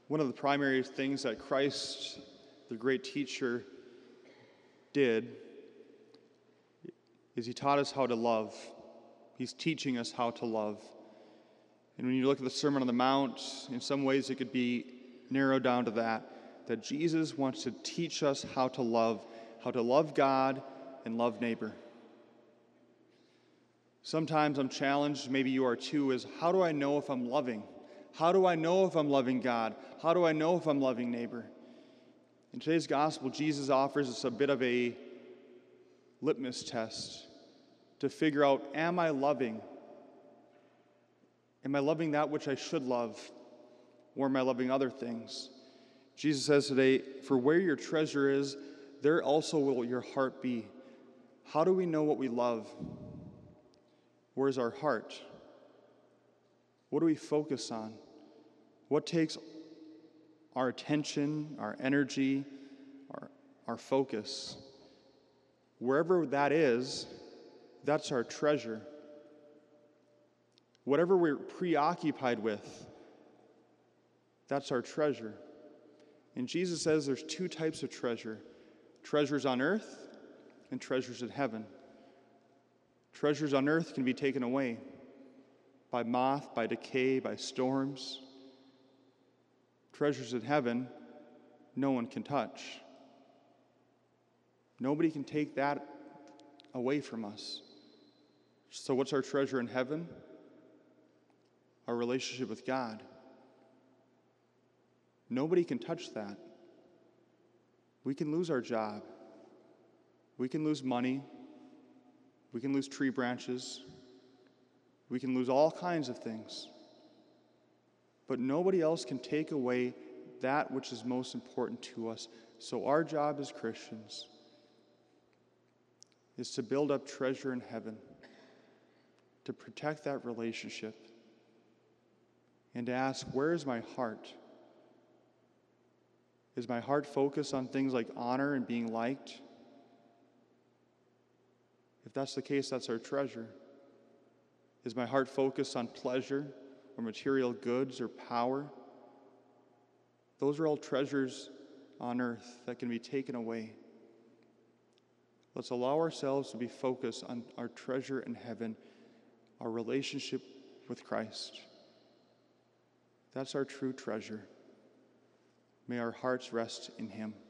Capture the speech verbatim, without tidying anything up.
One of the primary things that Christ, the great teacher, did is he taught us how to love. He's teaching us how to love. And when you look at the Sermon on the Mount, in some ways it could be narrowed down to that, that Jesus wants to teach us how to love, how to love God and love neighbor. Sometimes I'm challenged, maybe you are too, is how do I know if I'm loving? How do I know if I'm loving God? How do I know if I'm loving neighbor? In today's gospel, Jesus offers us a bit of a litmus test to figure out, am I loving? Am I loving that which I should love? Or am I loving other things? Jesus says today, for where your treasure is, there also will your heart be. How do we know what we love? Where's our heart? What do we focus on? What takes our attention, our energy, our, our focus? Wherever that is, that's our treasure. Whatever we're preoccupied with, that's our treasure. And Jesus says there's two types of treasure. Treasures on earth and treasures in heaven. Treasures on earth can be taken away by moth, by decay, by storms. Treasures in heaven, no one can touch. Nobody can take that away from us. So what's our treasure in heaven? Our relationship with God. Nobody can touch that. We can lose our job. We can lose money. We can lose tree branches. We can lose all kinds of things. But nobody else can take away that which is most important to us. So our job as Christians is to build up treasure in heaven, to protect that relationship, and to ask, where is my heart? Is my heart focused on things like honor and being liked? If that's the case, that's our treasure. Is my heart focused on pleasure or material goods or power? Those are all treasures on earth that can be taken away. Let's allow ourselves to be focused on our treasure in heaven, our relationship with Christ. That's our true treasure. May our hearts rest in Him.